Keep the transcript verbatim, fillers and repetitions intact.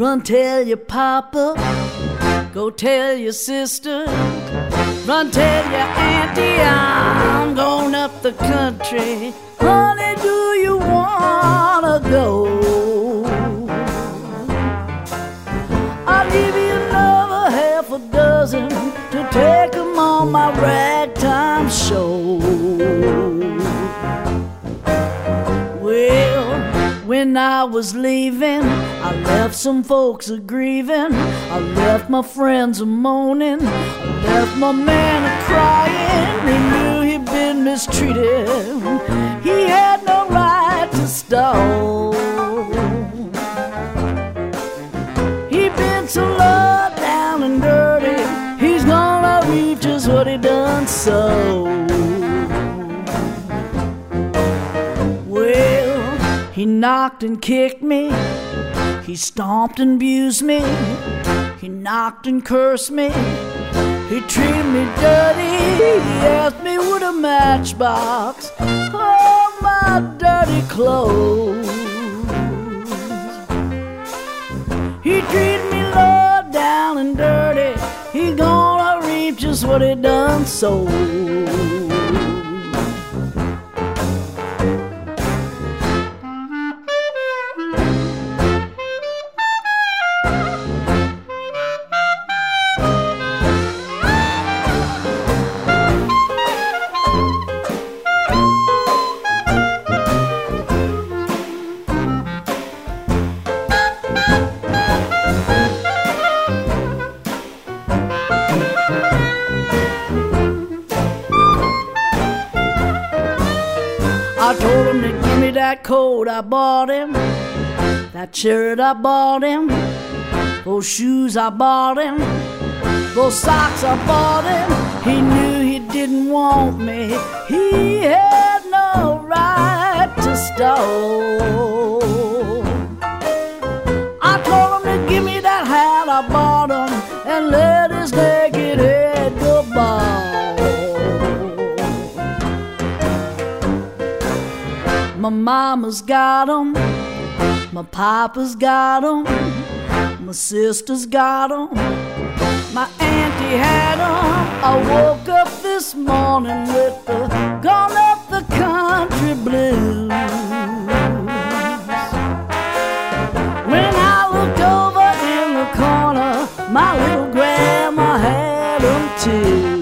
Run tell your papa, go tell your sister, run tell your auntie I'm going up the country. Honey, do you wanna go? I'll give you another half a dozen to take 'em on my ragtime show. Well, when I was leaving, I left some folks a grieving. I left my friends a moaning. I left my man a crying. He knew he'd been mistreated. He had no right to stall. He'd been so low down and dirty. He's gonna reap just what he done so. Well, he knocked and kicked me. He stomped and abused me. He knocked and cursed me. He treated me dirty. He asked me with a matchbox all my dirty clothes. He treated me low down and dirty. He gonna reap just what he done so. I told him to give me that coat I bought him, that shirt I bought him, those shoes I bought him, those socks I bought him. He knew he didn't want me. He had no right to stall. I told him to give me that hat I bought him and let his naked head go bald. My mama's got 'em, my papa's got 'em, my sister's got 'em, my auntie had 'em. I woke up this morning with the gone up the country blues. When I looked over in the corner, my little grandma had 'em too.